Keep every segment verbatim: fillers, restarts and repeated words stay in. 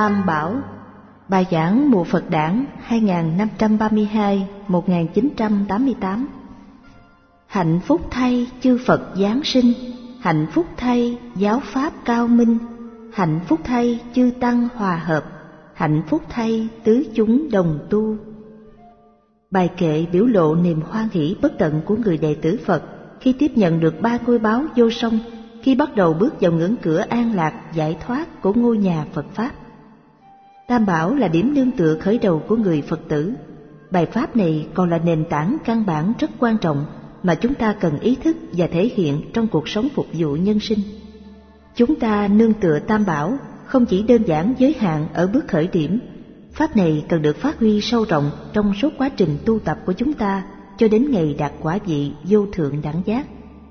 Tam Bảo. Bài giảng mùa Phật đản hai nghìn năm trăm ba mươi hai đến một nghìn chín trăm tám mươi tám. Hạnh phúc thay chư Phật giáng sinh, hạnh phúc thay giáo pháp cao minh, hạnh phúc thay chư tăng hòa hợp, hạnh phúc thay tứ chúng đồng tu. Bài kệ biểu lộ niềm hoan hỷ bất tận của người đệ tử Phật khi tiếp nhận được ba ngôi báu vô song, khi bắt đầu bước vào ngưỡng cửa an lạc giải thoát của ngôi nhà Phật Pháp. Tam Bảo là điểm nương tựa khởi đầu của người Phật tử. Bài pháp này còn là nền tảng căn bản rất quan trọng mà chúng ta cần ý thức và thể hiện trong cuộc sống phục vụ nhân sinh. Chúng ta nương tựa Tam Bảo không chỉ đơn giản giới hạn ở bước khởi điểm. Pháp này cần được phát huy sâu rộng trong suốt quá trình tu tập của chúng ta cho đến ngày đạt quả vị vô thượng đẳng giác.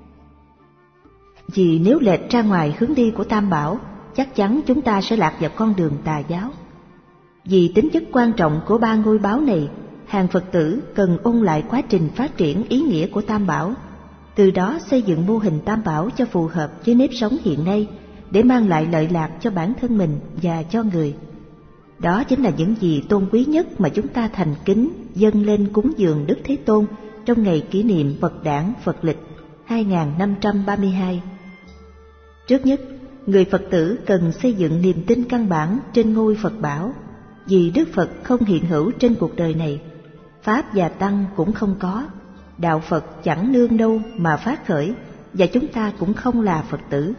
Vì nếu lệch ra ngoài hướng đi của Tam Bảo, chắc chắn chúng ta sẽ lạc vào con đường tà giáo. Vì tính chất quan trọng của ba ngôi báo này, hàng Phật tử cần ôn lại quá trình phát triển ý nghĩa của Tam Bảo, từ đó xây dựng mô hình Tam Bảo cho phù hợp với nếp sống hiện nay để mang lại lợi lạc cho bản thân mình và cho người. Đó chính là những gì tôn quý nhất mà chúng ta thành kính dâng lên cúng dường Đức Thế Tôn trong ngày kỷ niệm Phật đản Phật lịch hai nghìn năm trăm ba mươi hai. Trước nhất, người Phật tử cần xây dựng niềm tin căn bản trên ngôi Phật Bảo. Vì Đức Phật không hiện hữu trên cuộc đời này, Pháp và Tăng cũng không có, Đạo Phật chẳng nương đâu mà phát khởi, và chúng ta cũng không là Phật tử.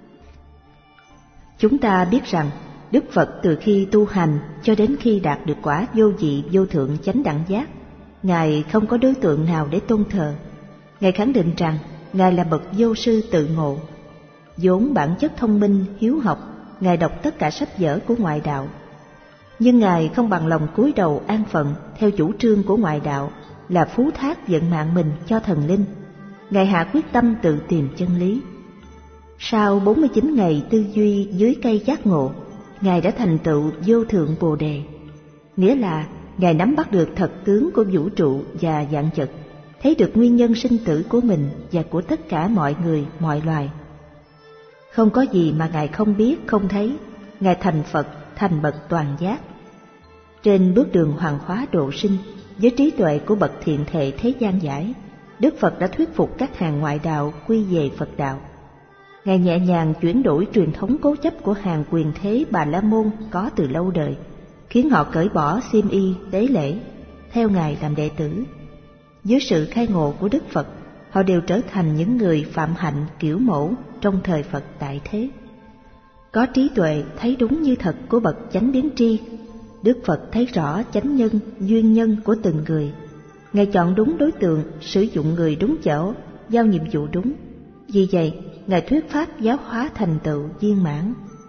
Chúng ta biết rằng Đức Phật từ khi tu hành cho đến khi đạt được quả vô vị vô thượng chánh đẳng giác, Ngài không có đối tượng nào để tôn thờ. Ngài khẳng định rằng Ngài là bậc vô sư tự ngộ. Vốn bản chất thông minh, hiếu học, Ngài đọc tất cả sách vở của ngoại đạo. Nhưng Ngài không bằng lòng cúi đầu an phận theo chủ trương của ngoại đạo là phú thác vận mạng mình cho thần linh. Ngài hạ quyết tâm tự tìm chân lý. Sau bốn mươi chín ngày tư duy dưới cây giác ngộ, Ngài đã thành tựu vô thượng Bồ Đề, nghĩa là Ngài nắm bắt được thật tướng của vũ trụ và vạn vật, thấy được nguyên nhân sinh tử của mình và của tất cả mọi người, mọi loài. Không có gì mà Ngài không biết, không thấy. Ngài thành Phật, thành bậc toàn giác. Trên bước đường hoàng hóa độ sinh, với trí tuệ của bậc thiện thệ thế gian giải, Đức Phật đã thuyết phục các hàng ngoại đạo quy về Phật đạo. Ngài nhẹ nhàng chuyển đổi truyền thống cố chấp của hàng quyền thế Bà La Môn có từ lâu đời, khiến họ cởi bỏ xiêm y tế lễ, theo Ngài làm đệ tử. Dưới sự khai ngộ của Đức Phật, họ đều trở thành những người phạm hạnh kiểu mẫu trong thời Phật tại thế. Có trí tuệ thấy đúng như thật của bậc chánh biến tri, Đức Phật thấy rõ chánh nhân, duyên nhân của từng người. Ngài chọn đúng đối tượng, sử dụng người đúng chỗ, giao nhiệm vụ đúng. Vì vậy, Ngài thuyết pháp giáo hóa thành tựu viên mãn.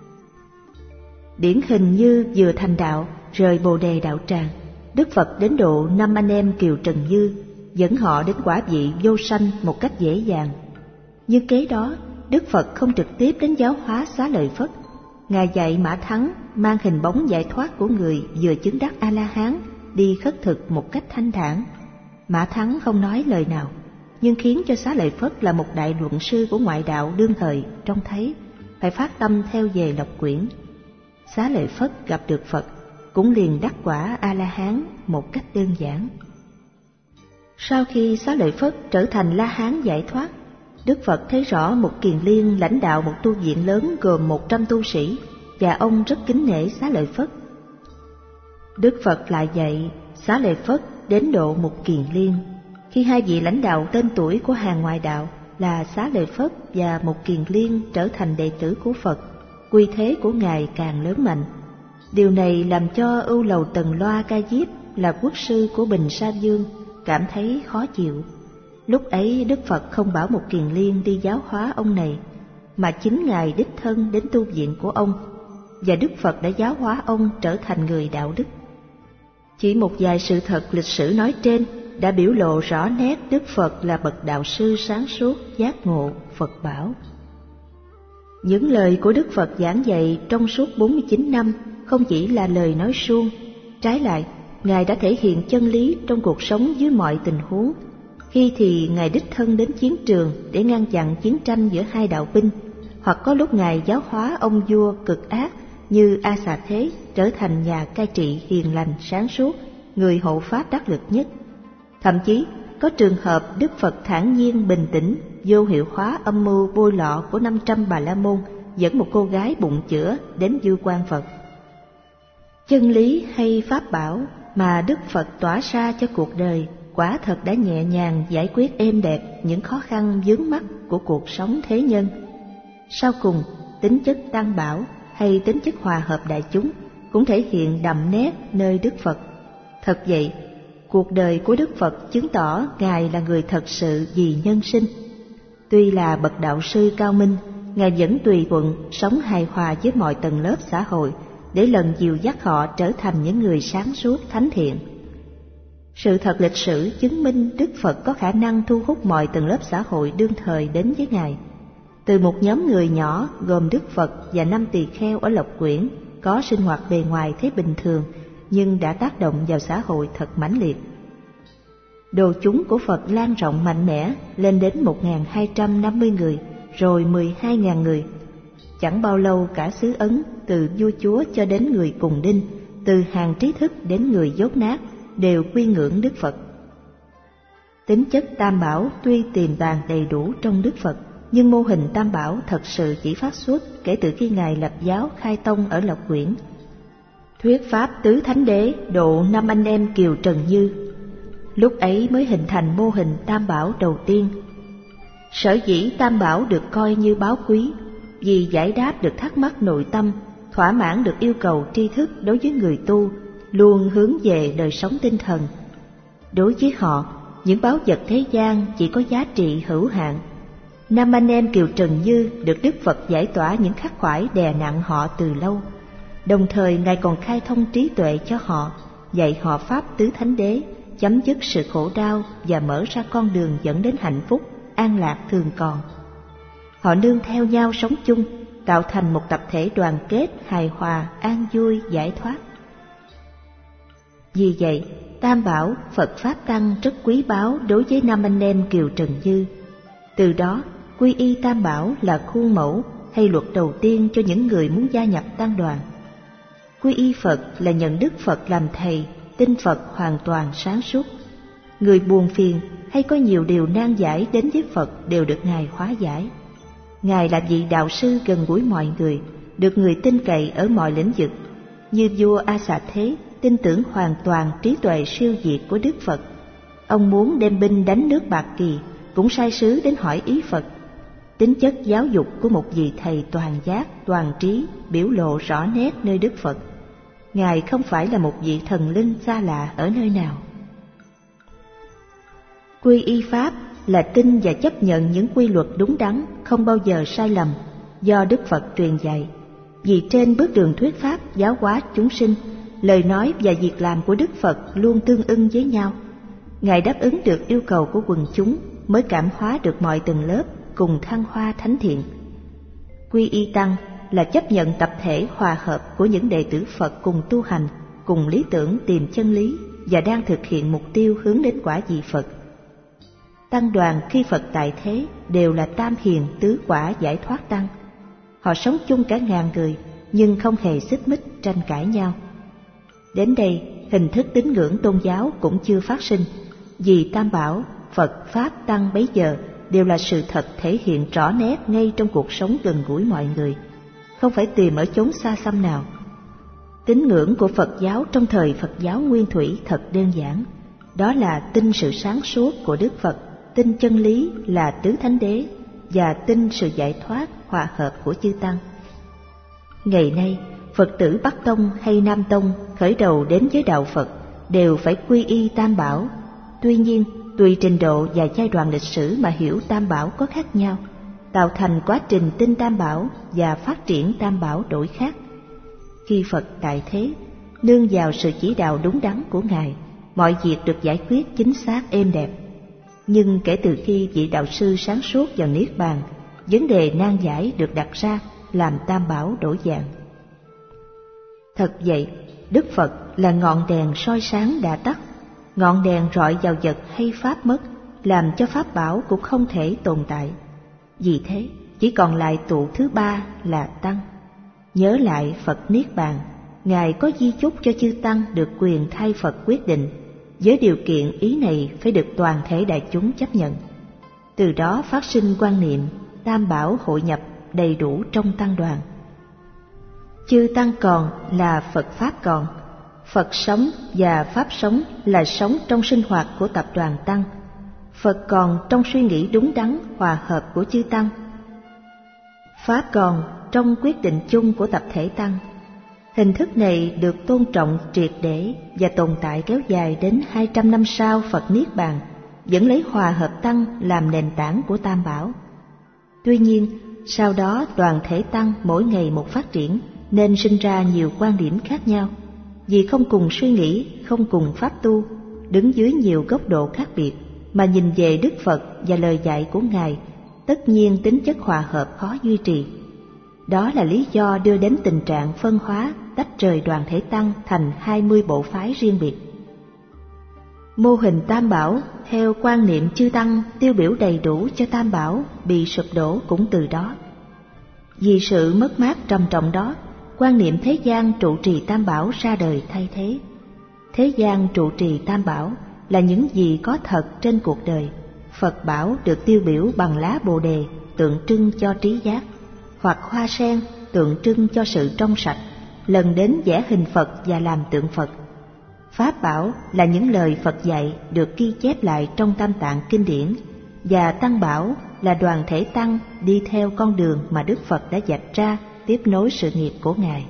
Điển hình như vừa thành đạo, rời Bồ Đề đạo tràng, Đức Phật đến độ năm anh em Kiều Trần Như, dẫn họ đến quả vị vô sanh một cách dễ dàng. Nhưng kế đó, Đức Phật không trực tiếp đến giáo hóa Xá Lợi Phất. Ngài dạy Mã Thắng mang hình bóng giải thoát của người vừa chứng đắc A-la-hán đi khất thực một cách thanh thản. Mã Thắng không nói lời nào, nhưng khiến cho Xá Lợi Phất là một đại luận sư của ngoại đạo đương thời trông thấy phải phát tâm theo về Lộc Quyển. Xá Lợi Phất gặp được Phật cũng liền đắc quả A-la-hán một cách đơn giản. Sau khi Xá Lợi Phất trở thành La-hán giải thoát, Đức Phật thấy rõ một kiền liên lãnh đạo một tu viện lớn gồm một trăm tu sĩ, và ông rất kính nể Xá Lợi Phất. Đức Phật lại dạy Xá Lợi Phất đến độ một kiền liên. Khi hai vị lãnh đạo tên tuổi của hàng ngoại đạo là Xá Lợi Phất và một kiền liên trở thành đệ tử của Phật, quy thế của Ngài càng lớn mạnh. Điều này làm cho Ưu Lầu Tần Loa Ca Diếp là quốc sư của Bình Sa Vương cảm thấy khó chịu. Lúc ấy Đức Phật không bảo một kiền liên đi giáo hóa ông này, mà chính Ngài đích thân đến tu viện của ông, và Đức Phật đã giáo hóa ông trở thành người đạo đức. Chỉ một vài sự thật lịch sử nói trên đã biểu lộ rõ nét Đức Phật là bậc đạo sư sáng suốt, giác ngộ, Phật bảo. Những lời của Đức Phật giảng dạy trong suốt bốn mươi chín năm không chỉ là lời nói suông, trái lại, Ngài đã thể hiện chân lý trong cuộc sống dưới mọi tình huống. Khi thì Ngài đích thân đến chiến trường để ngăn chặn chiến tranh giữa hai đạo binh, hoặc có lúc Ngài giáo hóa ông vua cực ác như A Xà Thế trở thành nhà cai trị hiền lành sáng suốt, người hộ pháp đắc lực nhất. Thậm chí có trường hợp Đức Phật thản nhiên bình tĩnh, vô hiệu hóa âm mưu bôi lọ của năm trăm Bà La Môn, dẫn một cô gái bụng chữa đến vưu quan Phật. Chân lý hay pháp bảo mà Đức Phật tỏa ra cho cuộc đời quả thật đã nhẹ nhàng giải quyết êm đẹp những khó khăn vướng mắc của cuộc sống thế nhân. Sau cùng, tính chất tăng bảo hay tính chất hòa hợp đại chúng cũng thể hiện đậm nét nơi Đức Phật. Thật vậy, cuộc đời của Đức Phật chứng tỏ Ngài là người thật sự vì nhân sinh. Tuy là bậc đạo sư cao minh, Ngài vẫn tùy thuận sống hài hòa với mọi tầng lớp xã hội để lần dìu dắt họ trở thành những người sáng suốt thánh thiện. Sự thật lịch sử chứng minh Đức Phật có khả năng thu hút mọi tầng lớp xã hội đương thời đến với Ngài. Từ một nhóm người nhỏ gồm Đức Phật và năm tỳ kheo ở Lộc Quyển có sinh hoạt bề ngoài thấy bình thường, nhưng đã tác động vào xã hội thật mãnh liệt. Đồ chúng của Phật lan rộng mạnh mẽ lên đến một nghìn hai trăm năm mươi người, rồi mười hai nghìn người. Chẳng bao lâu cả xứ Ấn, từ vua chúa cho đến người cùng đinh, từ hàng trí thức đến người dốt nát, đều quy ngưỡng Đức Phật. Tính chất tam bảo tuy tiềm tàng đầy đủ trong Đức Phật, nhưng mô hình tam bảo thật sự chỉ phát xuất kể từ khi Ngài lập giáo khai tông ở Lộc Quyển. Thuyết pháp tứ thánh đế độ năm anh em Kiều Trần Như, lúc ấy mới hình thành mô hình tam bảo đầu tiên. Sở dĩ tam bảo được coi như báu quý vì giải đáp được thắc mắc nội tâm, thỏa mãn được yêu cầu tri thức đối với người tu, luôn hướng về đời sống tinh thần. Đối với họ, những báu vật thế gian chỉ có giá trị hữu hạn. Năm anh em Kiều Trần Như được Đức Phật giải tỏa những khắc khoải đè nặng họ từ lâu. Đồng thời Ngài còn khai thông trí tuệ cho họ, dạy họ pháp tứ thánh đế, chấm dứt sự khổ đau và mở ra con đường dẫn đến hạnh phúc, an lạc thường còn. Họ nương theo nhau sống chung, tạo thành một tập thể đoàn kết, hài hòa, an vui, giải thoát. Vì vậy, Tam Bảo Phật Pháp Tăng rất quý báu đối với năm anh em Kiều Trần Như. Từ đó, quy y Tam Bảo là khuôn mẫu hay luật đầu tiên cho những người muốn gia nhập tăng đoàn. Quy y Phật là nhận Đức Phật làm thầy, tin Phật hoàn toàn sáng suốt. Người buồn phiền hay có nhiều điều nan giải đến với Phật đều được Ngài hóa giải. Ngài là vị đạo sư gần gũi mọi người, được người tin cậy ở mọi lĩnh vực. Như vua A Xà Thế tin tưởng hoàn toàn trí tuệ siêu việt của Đức Phật. Ông muốn đem binh đánh nước Bạc Kỳ, cũng sai sứ đến hỏi ý Phật. Tính chất giáo dục của một vị thầy toàn giác, toàn trí biểu lộ rõ nét nơi Đức Phật. Ngài không phải là một vị thần linh xa lạ ở nơi nào. Quy y Pháp là tin và chấp nhận những quy luật đúng đắn, không bao giờ sai lầm, do Đức Phật truyền dạy. Vì trên bước đường thuyết Pháp giáo hóa chúng sinh, lời nói và việc làm của Đức Phật luôn tương ưng với nhau. Ngài đáp ứng được yêu cầu của quần chúng mới cảm hóa được mọi tầng lớp cùng thăng hoa thánh thiện. Quy y Tăng là chấp nhận tập thể hòa hợp của những đệ tử Phật cùng tu hành, cùng lý tưởng tìm chân lý và đang thực hiện mục tiêu hướng đến quả vị Phật. Tăng đoàn khi Phật tại thế đều là tam hiền tứ quả giải thoát tăng. Họ sống chung cả ngàn người nhưng không hề xích mích tranh cãi nhau. Đến đây, hình thức tín ngưỡng tôn giáo cũng chưa phát sinh, vì Tam Bảo, Phật, Pháp, Tăng bấy giờ đều là sự thật thể hiện rõ nét ngay trong cuộc sống gần gũi mọi người, không phải tìm ở chốn xa xăm nào. Tín ngưỡng của Phật giáo trong thời Phật giáo nguyên thủy thật đơn giản, đó là tin sự sáng suốt của Đức Phật, tin chân lý là tứ thánh đế và tin sự giải thoát hòa hợp của chư Tăng. Ngày nay, Phật tử Bắc Tông hay Nam Tông khởi đầu đến với đạo Phật đều phải quy y Tam Bảo. Tuy nhiên, tùy trình độ và giai đoạn lịch sử mà hiểu Tam Bảo có khác nhau, tạo thành quá trình tin Tam Bảo và phát triển Tam Bảo đổi khác. Khi Phật tại thế, nương vào sự chỉ đạo đúng đắn của Ngài, mọi việc được giải quyết chính xác êm đẹp. Nhưng kể từ khi vị đạo sư sáng suốt vào Niết Bàn, vấn đề nan giải được đặt ra làm Tam Bảo đổi dạng. Thật vậy, Đức Phật là ngọn đèn soi sáng đã tắt, ngọn đèn rọi vào vật hay pháp mất, làm cho pháp bảo cũng không thể tồn tại. Vì thế, chỉ còn lại tụ thứ ba là Tăng. Nhớ lại Phật Niết Bàn, Ngài có di chúc cho chư Tăng được quyền thay Phật quyết định, với điều kiện ý này phải được toàn thể đại chúng chấp nhận. Từ đó phát sinh quan niệm Tam Bảo hội nhập đầy đủ trong Tăng đoàn. Chư Tăng còn là Phật Pháp còn, Phật sống và Pháp sống là sống trong sinh hoạt của tập đoàn Tăng, Phật còn trong suy nghĩ đúng đắn hòa hợp của chư Tăng, Pháp còn trong quyết định chung của tập thể Tăng. Hình thức này được tôn trọng triệt để và tồn tại kéo dài đến hai trăm năm sau Phật Niết Bàn, vẫn lấy hòa hợp Tăng làm nền tảng của Tam Bảo. Tuy nhiên, sau đó đoàn thể Tăng mỗi ngày một phát triển, nên sinh ra nhiều quan điểm khác nhau. Vì không cùng suy nghĩ, không cùng pháp tu, đứng dưới nhiều góc độ khác biệt, mà nhìn về Đức Phật và lời dạy của Ngài, tất nhiên tính chất hòa hợp khó duy trì. Đó là lý do đưa đến tình trạng phân hóa, tách rời đoàn thể Tăng thành hai mươi bộ phái riêng biệt. Mô hình Tam Bảo theo quan niệm chư Tăng tiêu biểu đầy đủ cho Tam Bảo bị sụp đổ cũng từ đó. Vì sự mất mát trầm trọng đó, quan niệm thế gian trụ trì Tam Bảo ra đời thay thế. Thế gian trụ trì Tam Bảo là những gì có thật trên cuộc đời. Phật Bảo được tiêu biểu bằng lá Bồ Đề, tượng trưng cho trí giác, hoặc hoa sen, tượng trưng cho sự trong sạch, lần đến vẽ hình Phật và làm tượng Phật. Pháp Bảo là những lời Phật dạy được ghi chép lại trong Tam Tạng kinh điển, và Tăng Bảo là đoàn thể Tăng đi theo con đường mà Đức Phật đã vạch ra, tiếp nối sự nghiệp của Ngài.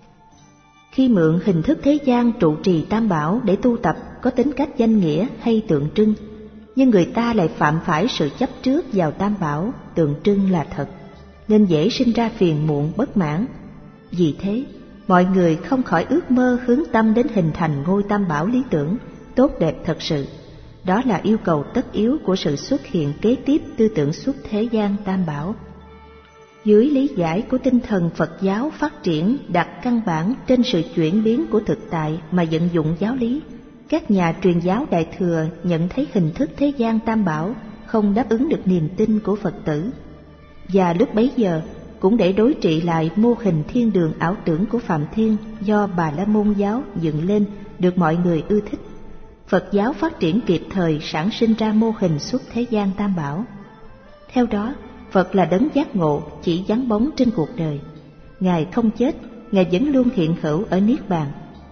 Khi mượn hình thức thế gian trụ trì Tam Bảo để tu tập có tính cách danh nghĩa hay tượng trưng, nhưng người ta lại phạm phải sự chấp trước vào Tam Bảo tượng trưng là thật, nên dễ sinh ra phiền muộn bất mãn. Vì thế, mọi người không khỏi ước mơ hướng tâm đến hình thành ngôi Tam Bảo lý tưởng, tốt đẹp thật sự. Đó là yêu cầu tất yếu của sự xuất hiện kế tiếp tư tưởng xuất thế gian Tam Bảo. Dưới lý giải của tinh thần Phật giáo phát triển đặt căn bản trên sự chuyển biến của thực tại mà vận dụng giáo lý, các nhà truyền giáo Đại Thừa nhận thấy hình thức thế gian Tam Bảo không đáp ứng được niềm tin của Phật tử. Và lúc bấy giờ, cũng để đối trị lại mô hình thiên đường ảo tưởng của Phạm Thiên do Bà La Môn giáo dựng lên được mọi người ưa thích, Phật giáo phát triển kịp thời sản sinh ra mô hình xuất thế gian Tam Bảo. Theo đó, Phật là đấng giác ngộ chỉ vắng bóng trên cuộc đời. Ngài không chết, Ngài vẫn luôn hiện hữu ở Niết Bàn.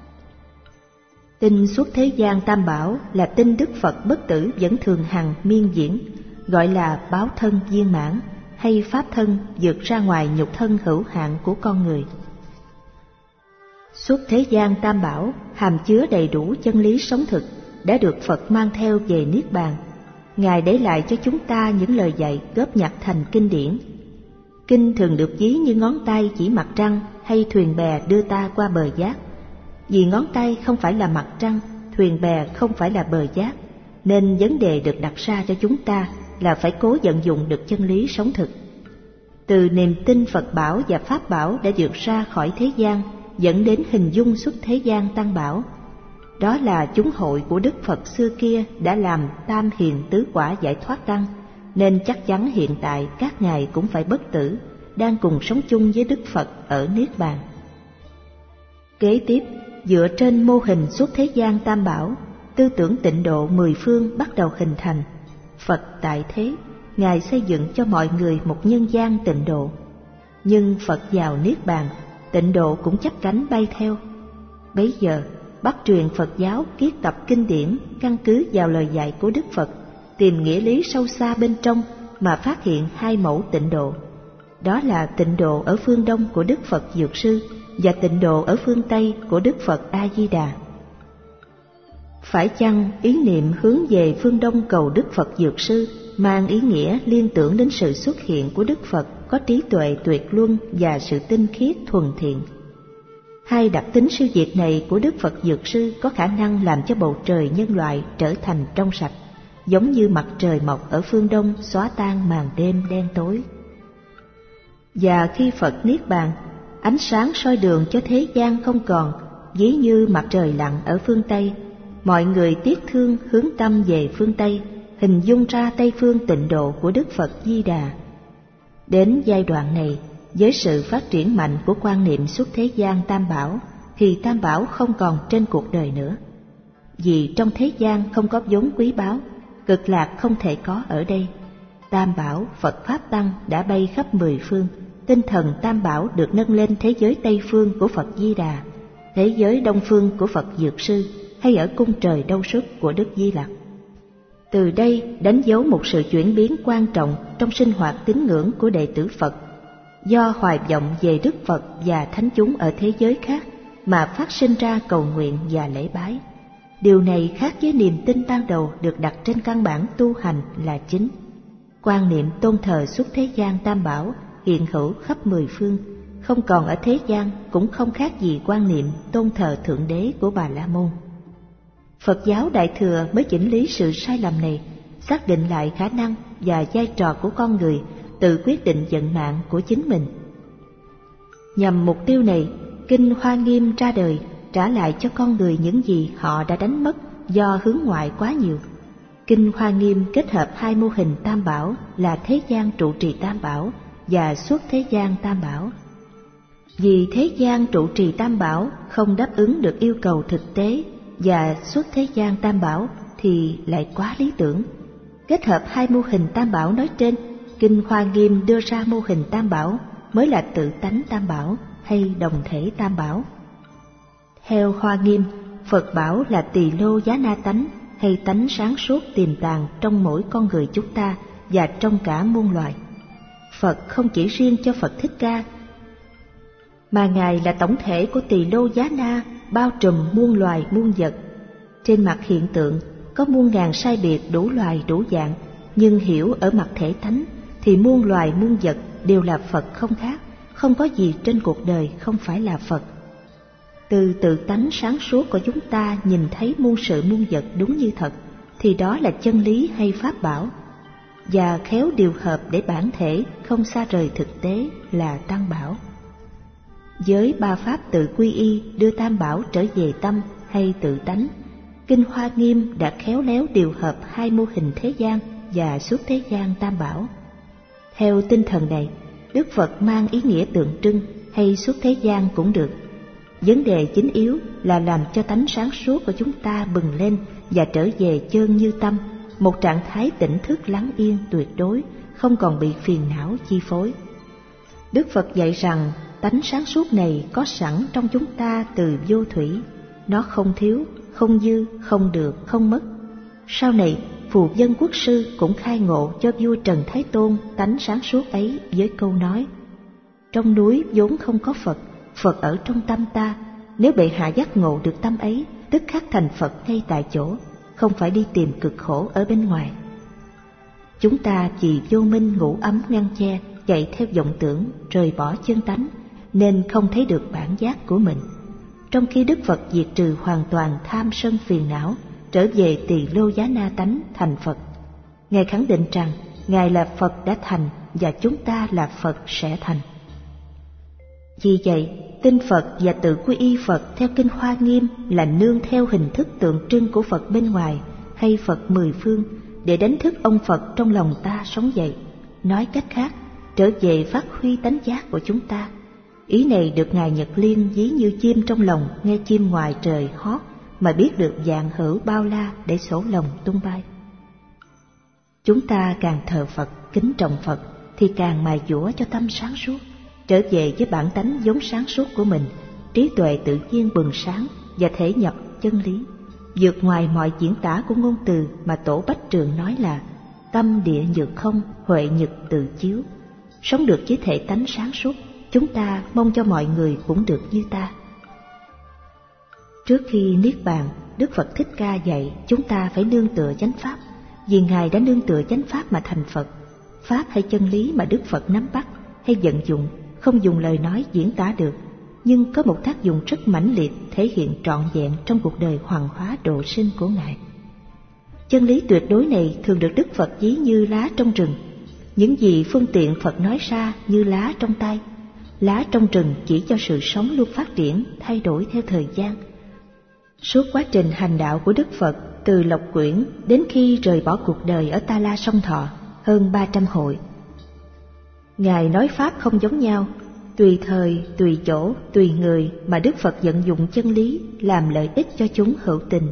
Tin xuất thế gian Tam Bảo là tin Đức Phật bất tử vẫn thường hằng miên diễn, gọi là báo thân viên mãn hay pháp thân vượt ra ngoài nhục thân hữu hạn của con người. Xuất thế gian Tam Bảo hàm chứa đầy đủ chân lý sống thực đã được Phật mang theo về Niết Bàn. Ngài để lại cho chúng ta những lời dạy góp nhặt thành kinh điển. Kinh thường được ví như ngón tay chỉ mặt trăng hay thuyền bè đưa ta qua bờ giác. Vì ngón tay không phải là mặt trăng, thuyền bè không phải là bờ giác, nên vấn đề được đặt ra cho chúng ta là phải cố vận dụng được chân lý sống thực. Từ niềm tin Phật Bảo và Pháp Bảo đã vượt ra khỏi thế gian, dẫn đến hình dung xuất thế gian Tăng Bảo. Đó là chúng hội của Đức Phật xưa kia đã làm tam hiền tứ quả giải thoát căn, nên chắc chắn hiện tại các ngài cũng phải bất tử, đang cùng sống chung với Đức Phật ở Niết Bàn. Kế tiếp, dựa trên mô hình xuất thế gian Tam Bảo, tư tưởng tịnh độ mười phương bắt đầu hình thành. Phật tại thế, Ngài xây dựng cho mọi người một nhân gian tịnh độ. Nhưng Phật vào Niết Bàn, tịnh độ cũng chắp cánh bay theo. Bấy giờ, bắt truyền Phật giáo kiết tập kinh điển căn cứ vào lời dạy của Đức Phật, tìm nghĩa lý sâu xa bên trong mà phát hiện hai mẫu tịnh độ. Đó là tịnh độ ở phương Đông của Đức Phật Dược Sư và tịnh độ ở phương Tây của Đức Phật A-di-đà. Phải chăng ý niệm hướng về phương Đông cầu Đức Phật Dược Sư mang ý nghĩa liên tưởng đến sự xuất hiện của Đức Phật có trí tuệ tuyệt luân và sự tinh khiết thuần thiện? Hai đặc tính siêu việt này của Đức Phật Dược Sư có khả năng làm cho bầu trời nhân loại trở thành trong sạch, giống như mặt trời mọc ở phương Đông xóa tan màn đêm đen tối. Và khi Phật Niết Bàn, ánh sáng soi đường cho thế gian không còn, ví như mặt trời lặn ở phương Tây. Mọi người tiếc thương hướng tâm về phương Tây, hình dung ra Tây phương tịnh độ của Đức Phật Di Đà. Đến giai đoạn này, với sự phát triển mạnh của quan niệm xuất thế gian tam bảo, thì tam bảo không còn trên cuộc đời nữa. Vì trong thế gian không có vốn quý báu, cực lạc không thể có ở đây. Tam bảo Phật Pháp Tăng đã bay khắp mười phương, tinh thần tam bảo được nâng lên thế giới Tây phương của Phật Di Đà, thế giới Đông phương của Phật Dược Sư, hay ở cung trời Đâu Xuất của Đức Di Lặc. Từ đây đánh dấu một sự chuyển biến quan trọng trong sinh hoạt tín ngưỡng của đệ tử Phật, do hoài vọng về Đức Phật và thánh chúng ở thế giới khác mà phát sinh ra cầu nguyện và lễ bái. Điều này khác với niềm tin ban đầu được đặt trên căn bản tu hành là chính. Quan niệm tôn thờ xuất thế gian tam bảo hiện hữu khắp mười phương, không còn ở thế gian, cũng không khác gì quan niệm tôn thờ Thượng Đế của Bà La Môn. Phật giáo Đại Thừa mới chỉnh lý sự sai lầm này, xác định lại khả năng và vai trò của con người tự quyết định vận mạng của chính mình. Nhằm mục tiêu này, Kinh Hoa Nghiêm ra đời, trả lại cho con người những gì họ đã đánh mất do hướng ngoại quá nhiều. Kinh Hoa Nghiêm kết hợp hai mô hình tam bảo là thế gian trụ trì tam bảo và xuất thế gian tam bảo. Vì thế gian trụ trì tam bảo không đáp ứng được yêu cầu thực tế và xuất thế gian tam bảo thì lại quá lý tưởng. Kết hợp hai mô hình tam bảo nói trên, Kinh Hoa Nghiêm đưa ra mô hình tam bảo mới là tự tánh tam bảo hay đồng thể tam bảo. Theo Hoa Nghiêm, Phật bảo là tỳ lô giá na tánh hay tánh sáng suốt tiềm tàng trong mỗi con người chúng ta và trong cả muôn loài. Phật không chỉ riêng cho Phật Thích Ca, mà Ngài là tổng thể của tỳ lô giá na, bao trùm muôn loài muôn vật. Trên mặt hiện tượng có muôn ngàn sai biệt đủ loài đủ dạng, nhưng hiểu ở mặt thể tánh thì muôn loài muôn vật đều là Phật không khác, không có gì trên cuộc đời không phải là Phật. Từ tự tánh sáng suốt của chúng ta nhìn thấy muôn sự muôn vật đúng như thật, thì đó là chân lý hay pháp bảo, và khéo điều hợp để bản thể không xa rời thực tế là tăng bảo. Với ba pháp tự quy y đưa tam bảo trở về tâm hay tự tánh, Kinh Hoa Nghiêm đã khéo léo điều hợp hai mô hình thế gian và xuất thế gian tam bảo. Theo tinh thần này, Đức Phật mang ý nghĩa tượng trưng hay xuất thế gian cũng được. Vấn đề chính yếu là làm cho tánh sáng suốt của chúng ta bừng lên và trở về chơn như tâm, một trạng thái tỉnh thức lắng yên tuyệt đối, không còn bị phiền não chi phối. Đức Phật dạy rằng tánh sáng suốt này có sẵn trong chúng ta từ vô thủy, nó không thiếu, không dư, không được, không mất. Sau này, Phù Vân Quốc Sư cũng khai ngộ cho vua Trần Thái Tôn tánh sáng suốt ấy với câu nói: trong núi vốn không có Phật, Phật ở trong tâm ta, nếu bệ hạ giác ngộ được tâm ấy, tức khắc thành Phật ngay tại chỗ, không phải đi tìm cực khổ ở bên ngoài. Chúng ta vì vô minh ngủ ấm ngăn che, chạy theo vọng tưởng, rời bỏ chân tánh, nên không thấy được bản giác của mình. Trong khi Đức Phật diệt trừ hoàn toàn tham sân phiền não, trở về tỳ lô giá na tánh thành Phật. Ngài khẳng định rằng Ngài là Phật đã thành và chúng ta là Phật sẽ thành. Vì vậy, tin Phật và tự quy y Phật theo Kinh Hoa Nghiêm là nương theo hình thức tượng trưng của Phật bên ngoài hay Phật mười phương để đánh thức ông Phật trong lòng ta sống dậy. Nói cách khác, trở về phát huy tánh giác của chúng ta. Ý này được Ngài Nhật Liên ví như chim trong lòng nghe chim ngoài trời hót mà biết được dạng hữu bao la để sổ lòng tung bay. Chúng ta càng thờ Phật, kính trọng Phật thì càng mài dũa cho tâm sáng suốt, trở về với bản tánh vốn sáng suốt của mình, trí tuệ tự nhiên bừng sáng và thể nhập chân lý, vượt ngoài mọi diễn tả của ngôn từ mà Tổ Bách Trường nói là tâm địa nhược không, huệ nhật tự chiếu. Sống được với thể tánh sáng suốt, chúng ta mong cho mọi người cũng được như ta. Trước khi niết bàn, Đức Phật Thích Ca dạy chúng ta phải nương tựa chánh pháp, vì Ngài đã nương tựa chánh pháp mà thành Phật. Pháp hay chân lý mà Đức Phật nắm bắt hay vận dụng không dùng lời nói diễn tả được, nhưng có một tác dụng rất mãnh liệt thể hiện trọn vẹn trong cuộc đời hoàn hóa độ sinh của Ngài. Chân lý tuyệt đối này thường được Đức Phật ví như lá trong rừng. Những gì phương tiện Phật nói ra như lá trong tay. Lá trong rừng chỉ cho sự sống luôn phát triển, thay đổi theo thời gian. Suốt quá trình hành đạo của Đức Phật từ Lộc Quyển đến khi rời bỏ cuộc đời ở Ta La Sông Thọ hơn ba trăm hội, Ngài nói pháp không giống nhau, tùy thời, tùy chỗ, tùy người mà Đức Phật vận dụng chân lý làm lợi ích cho chúng hữu tình.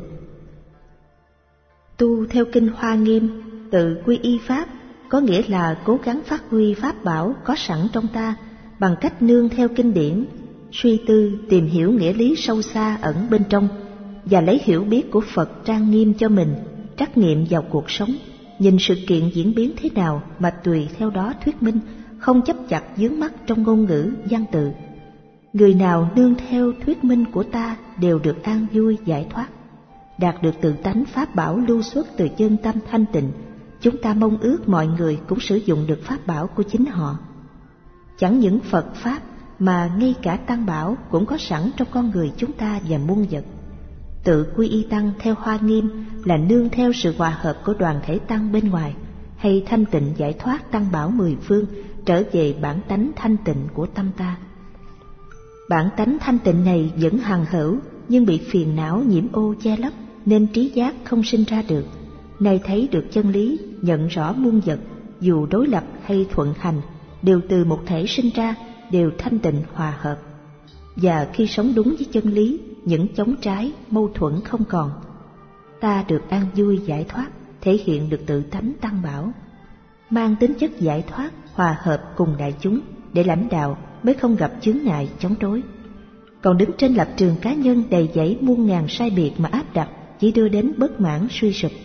Tu theo Kinh Hoa Nghiêm, tự quy y Pháp, có nghĩa là cố gắng phát huy Pháp bảo có sẵn trong ta bằng cách nương theo kinh điển, suy tư tìm hiểu nghĩa lý sâu xa ẩn bên trong, và lấy hiểu biết của Phật trang nghiêm cho mình, trắc nghiệm vào cuộc sống, nhìn sự kiện diễn biến thế nào mà tùy theo đó thuyết minh, không chấp chặt vướng mắc trong ngôn ngữ văn tự. Người nào nương theo thuyết minh của ta đều được an vui giải thoát, đạt được tự tánh pháp bảo lưu xuất từ chân tâm thanh tịnh. Chúng ta mong ước mọi người cũng sử dụng được pháp bảo của chính họ. Chẳng những Phật Pháp mà ngay cả Tăng Bảo cũng có sẵn trong con người chúng ta và muôn vật. Tự quy y Tăng theo Hoa Nghiêm là nương theo sự hòa hợp của đoàn thể Tăng bên ngoài, hay thanh tịnh giải thoát Tăng Bảo mười phương trở về bản tánh thanh tịnh của tâm ta. Bản tánh thanh tịnh này vẫn hằng hữu, nhưng bị phiền não nhiễm ô che lấp, nên trí giác không sinh ra được. Nay thấy được chân lý, nhận rõ muôn vật, dù đối lập hay thuận hành, đều từ một thể sinh ra, đều thanh tịnh hòa hợp. Và khi sống đúng với chân lý, những chống trái, mâu thuẫn không còn. Ta được an vui giải thoát, thể hiện được tự tánh Tăng Bảo, mang tính chất giải thoát, hòa hợp cùng đại chúng để lãnh đạo, mới không gặp chướng ngại chống đối. Còn đứng trên lập trường cá nhân đầy dẫy muôn ngàn sai biệt mà áp đặt, chỉ đưa đến bất mãn suy sụp.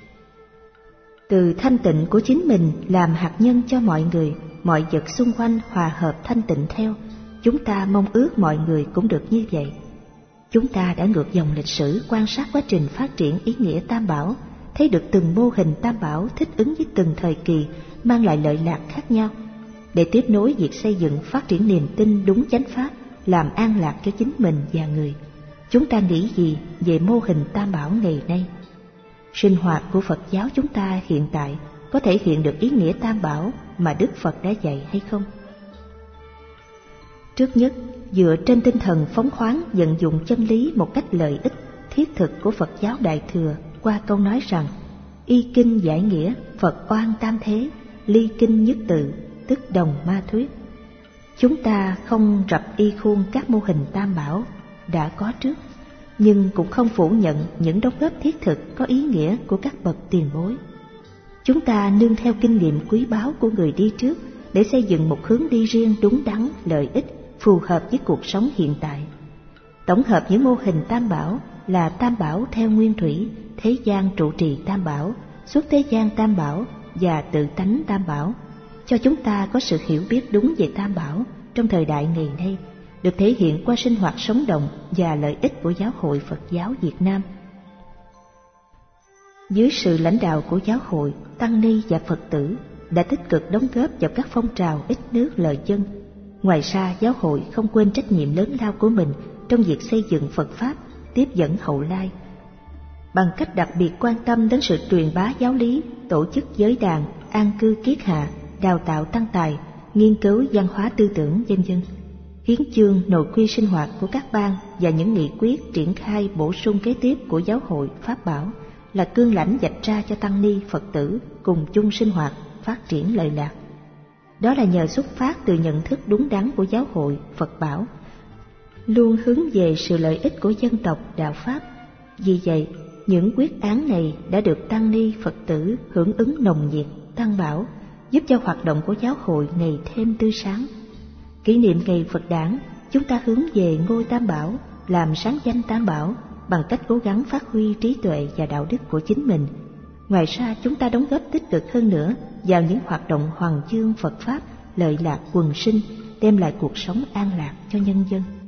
Từ thanh tịnh của chính mình làm hạt nhân cho mọi người, mọi vật xung quanh hòa hợp thanh tịnh theo. Chúng ta mong ước mọi người cũng được như vậy. Chúng ta đã ngược dòng lịch sử quan sát quá trình phát triển ý nghĩa Tam Bảo, thấy được từng mô hình Tam Bảo thích ứng với từng thời kỳ, mang lại lợi lạc khác nhau. Để tiếp nối việc xây dựng phát triển niềm tin đúng chánh pháp, làm an lạc cho chính mình và người, chúng ta nghĩ gì về mô hình Tam Bảo ngày nay? Sinh hoạt của Phật giáo chúng ta hiện tại có thể hiện được ý nghĩa Tam Bảo mà Đức Phật đã dạy hay không? Trước nhất, dựa trên tinh thần phóng khoáng vận dụng chân lý một cách lợi ích, thiết thực của Phật giáo Đại Thừa qua câu nói rằng: y kinh giải nghĩa, Phật oan tam thế, ly kinh nhất tự, tức đồng ma thuyết. Chúng ta không rập y khuôn các mô hình Tam Bảo đã có trước, nhưng cũng không phủ nhận những đóng góp thiết thực có ý nghĩa của các bậc tiền bối. Chúng ta nương theo kinh nghiệm quý báu của người đi trước để xây dựng một hướng đi riêng đúng đắn, lợi ích, phù hợp với cuộc sống hiện tại. Tổng hợp những mô hình Tam Bảo là Tam Bảo theo nguyên thủy, thế gian trụ trì Tam Bảo, xuất thế gian Tam Bảo và tự tánh Tam Bảo, cho chúng ta có sự hiểu biết đúng về Tam Bảo trong thời đại ngày nay, được thể hiện qua sinh hoạt sống động và lợi ích của Giáo hội Phật giáo Việt Nam. Dưới sự lãnh đạo của giáo hội, tăng ni và Phật tử đã tích cực đóng góp vào các phong trào ít nước lợi dân. Ngoài ra, giáo hội không quên trách nhiệm lớn lao của mình trong việc xây dựng Phật Pháp, tiếp dẫn hậu lai. Bằng cách đặc biệt quan tâm đến sự truyền bá giáo lý, tổ chức giới đàn, an cư kiết hạ, đào tạo tăng tài, nghiên cứu văn hóa tư tưởng, vân vân. Hiến chương, nội quy sinh hoạt của các ban và những nghị quyết triển khai bổ sung kế tiếp của giáo hội Pháp Bảo là cương lãnh vạch ra cho tăng ni Phật tử cùng chung sinh hoạt, phát triển lợi lạc. Đó là nhờ xuất phát từ nhận thức đúng đắn của giáo hội Phật Bảo, luôn hướng về sự lợi ích của dân tộc đạo Pháp. Vì vậy, những quyết án này đã được tăng ni Phật tử hưởng ứng nồng nhiệt, tăng bảo, giúp cho hoạt động của giáo hội ngày thêm tươi sáng. Kỷ niệm ngày Phật đản, chúng ta hướng về ngôi Tam Bảo, làm sáng danh Tam Bảo bằng cách cố gắng phát huy trí tuệ và đạo đức của chính mình. Ngoài ra, chúng ta đóng góp tích cực hơn nữa vào những hoạt động hoàng dương Phật Pháp, lợi lạc quần sinh, đem lại cuộc sống an lạc cho nhân dân.